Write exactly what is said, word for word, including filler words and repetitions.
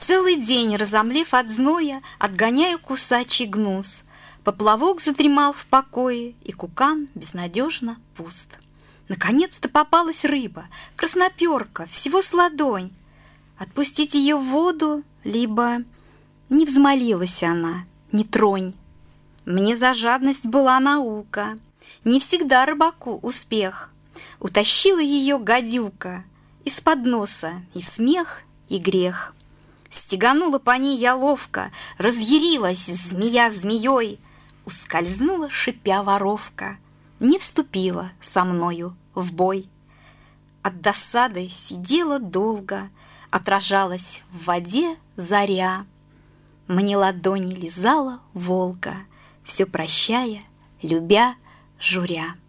Целый день, разомлев от зноя, отгоняю кусачий гнус. Поплавок задремал в покое, и кукан безнадежно пуст. Наконец-то попалась рыба, красноперка, всего с ладонь. Отпустить ее в воду, либо не взмолилась она, не тронь. Мне за жадность была наука, не всегда рыбаку успех. Утащила ее гадюка из-под носа, и смех, и грех. Стеганула по ней я ловко, разъярилась змея змеей, ускользнула, шипя воровка, не вступила со мною в бой. От досады сидела долго, отражалась в воде заря. Мне ладони лизала Волга, все прощая, любя, журя.